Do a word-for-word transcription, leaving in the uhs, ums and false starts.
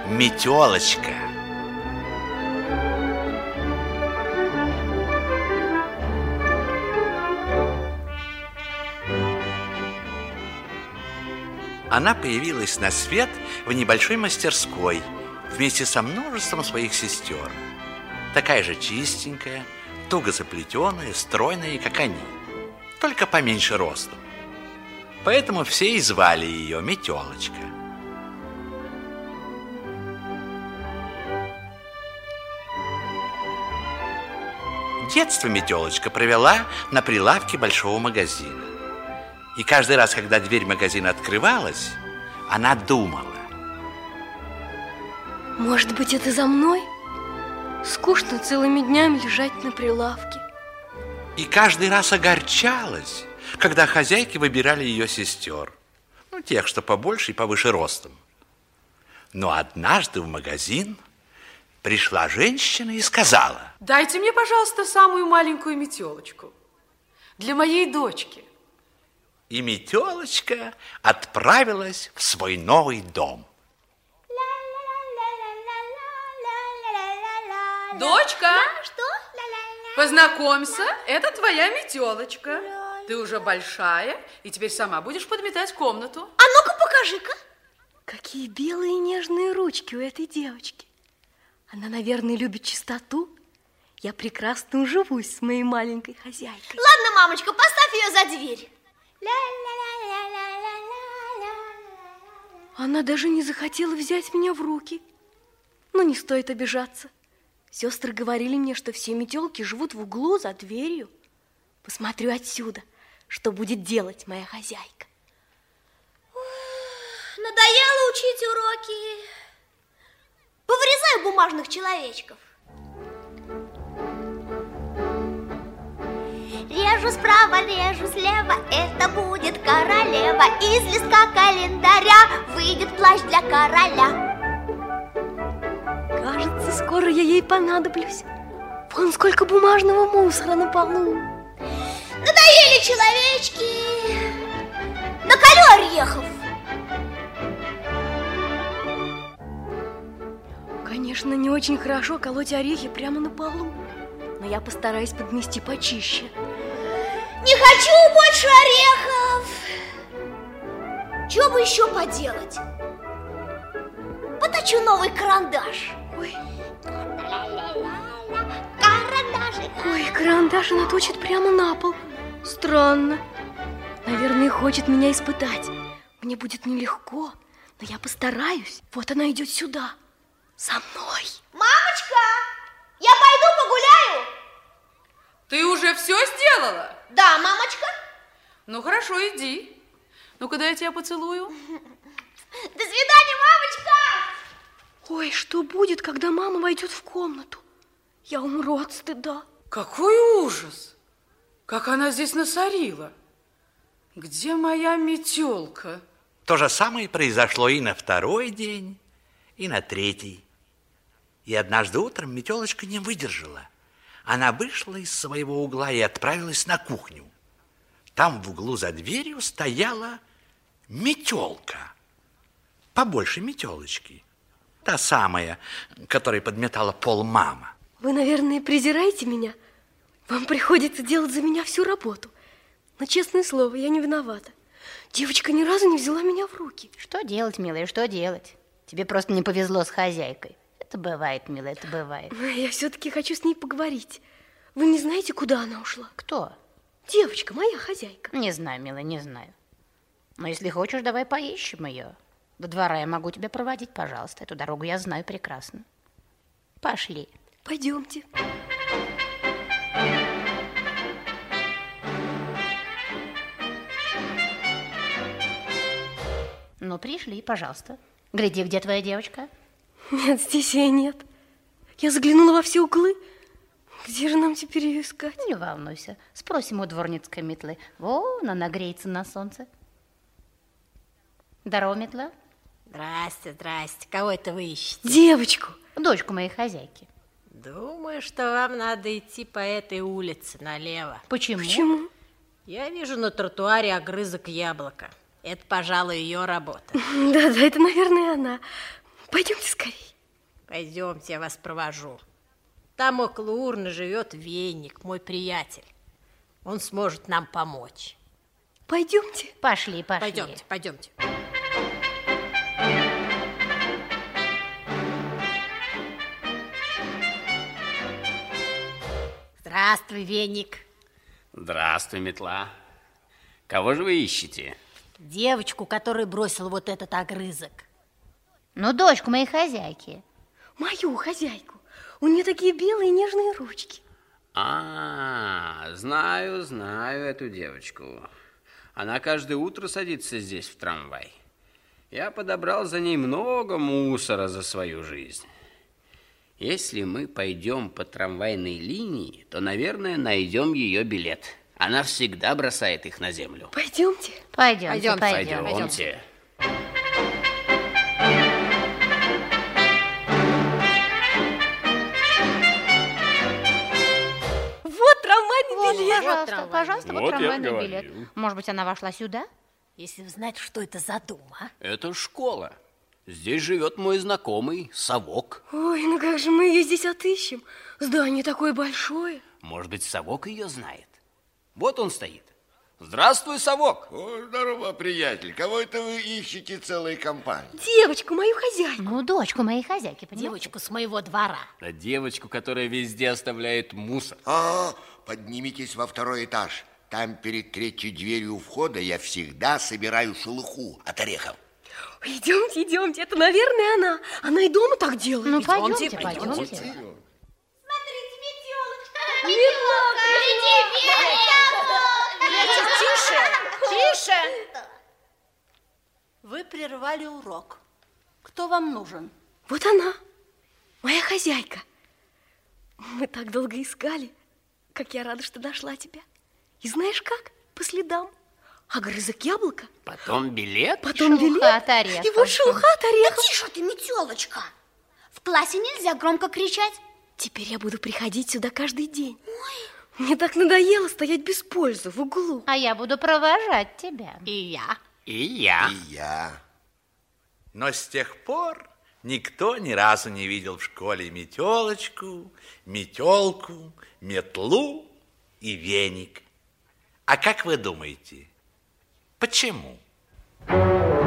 метелочка. Она появилась на свет в небольшой мастерской вместе со множеством своих сестер. Такая же чистенькая, туго заплетенная, стройная, как они, только поменьше ростом. Поэтому все и звали ее Метелочка. Детство Метелочка провела на прилавке большого магазина. И каждый раз, когда дверь магазина открывалась, она думала: может быть, это за мной? Скучно целыми днями лежать на прилавке. И каждый раз огорчалась, когда хозяйки выбирали ее сестер. Ну, тех, что побольше и повыше ростом. Но однажды в магазин пришла женщина и сказала: дайте мне, пожалуйста, самую маленькую метелочку для моей дочки. И Метелочка отправилась в свой новый дом. Дочка, да, что? Познакомься, это твоя Метелочка. Ты уже большая, и теперь сама будешь подметать комнату. А ну-ка, покажи-ка. Какие белые и нежные ручки у этой девочки. Она, наверное, любит чистоту. Я прекрасно уживусь с моей маленькой хозяйкой. Ладно, мамочка, поставь ее за дверь. Она даже не захотела взять меня в руки. Но не стоит обижаться. Сестры говорили мне, что все метелки живут в углу за дверью. Посмотрю отсюда, что будет делать моя хозяйка. Надоело учить уроки. Повырезаю бумажных человечков. Режу справа, режу слева, это будет королева. Из листка календаря выйдет плащ для короля. Кажется, скоро я ей понадоблюсь. Вон сколько бумажного мусора на полу. Надоели человечки. Наколю орехов. Конечно, не очень хорошо колоть орехи прямо на полу, но я постараюсь подмести почище. Не хочу больше орехов. Чего бы еще поделать? Поточу новый карандаш. Ой. Карандашик. Ой, карандаш она точит прямо на пол. Странно. Наверное, хочет меня испытать. Мне будет нелегко, но я постараюсь. Вот она идет сюда. За мной. Мамочка, я пойду погуляю. Ты уже все сделала? Да, мамочка. Ну, хорошо, иди. Ну-ка, дай я тебя поцелую. До свидания, мамочка. Ой, что будет, когда мама войдет в комнату? Я умру от стыда. Какой ужас! Как она здесь насорила. Где моя метелка? То же самое произошло и на второй день, и на третий. И однажды утром Метелочка не выдержала. Она вышла из своего угла и отправилась на кухню. Там в углу за дверью стояла метелка. Побольше Метелочки. Та самая, которая подметала пол мама. Вы, наверное, презираете меня? Вам приходится делать за меня всю работу. Но, честное слово, я не виновата. Девочка ни разу не взяла меня в руки. Что делать, милая, что делать? Тебе просто не повезло с хозяйкой. Это бывает, милая, это бывает. Я все-таки хочу с ней поговорить. Вы не знаете, куда она ушла? Кто? Девочка, моя хозяйка. Не знаю, милая, не знаю. Но если хочешь, давай поищем ее. До двора я могу тебя проводить, пожалуйста. Эту дорогу я знаю прекрасно. Пошли. Пойдемте. Ну, пришли, пожалуйста. Гляди, где твоя девочка? Нет, здесь ее нет. Я заглянула во все углы. Где же нам теперь ее искать? Не волнуйся. Спросим у дворницкой метлы. Вон она греется на солнце. Здорово, метла. Здрасте, здрасте. Кого это вы ищете? Девочку. Дочку моей хозяйки. Думаю, что вам надо идти по этой улице налево. Почему? Почему? Я вижу на тротуаре огрызок яблока. Это, пожалуй, ее работа. Да-да, это, наверное, она. Пойдемте скорее. Пойдемте, я вас провожу. Там около урны живет Веник, мой приятель. Он сможет нам помочь. Пойдемте. Пошли, пошли. Пойдемте, пойдемте. Здравствуй, Веник. Здравствуй, Метла. Кого же вы ищете? Девочку, которая бросила вот этот огрызок. Ну, дочку моей хозяйки. Мою хозяйку. У нее такие белые нежные ручки. А, знаю, знаю эту девочку. Она каждое утро садится здесь в трамвай. Я подобрал за ней много мусора за свою жизнь. Если мы пойдем по трамвайной линии, то, наверное, найдем ее билет. Она всегда бросает их на землю. Пойдемте. Пойдемте, Пойдемте, пойдем. Пойдемте. Вот трамвайный Вот, билет. пожалуйста, трамвайный. пожалуйста, вот Вот я трамвайный говорил. билет. Может быть, она вошла сюда? Если вы знаете, что это за дом, а? Это школа. Здесь живет мой знакомый Совок. Ой, ну как же мы ее здесь отыщем? Здание такое большое. Может быть, Совок ее знает. Вот он стоит. Здравствуй, Совок. О, здорово, приятель. Кого это вы ищете целой компанией? Девочку, мою хозяйку. Ну, дочку моей хозяйки, понимаете? Девочку с моего двора. Да девочку, которая везде оставляет мусор. А, поднимитесь во второй этаж. Там перед третьей дверью у входа я всегда собираю шелуху от орехов. Идемте, идемте. Это, наверное, она. Она и дома так делает. Ну, Идемте, пойдемте, пойдемте. Смотрите, метелочка! Метелка! Гляди, Веня! Тише, тише! Вы прервали урок. Кто вам нужен? Вот она, моя хозяйка. Мы так долго искали. Как я рада, что нашла тебя. И знаешь как? По следам. Огрызок яблока, Потом билет. потом Шелуха билет, от орехов. и вот шелуха от орехов. Тише ты, метелочка! В классе нельзя громко кричать. Теперь я буду приходить сюда каждый день. Мне так надоело стоять без пользы в углу. А я буду провожать тебя. И я. И я. И я. Но с тех пор никто ни разу не видел в школе метелочку, метелку, метлу и веник. А как вы думаете, почему?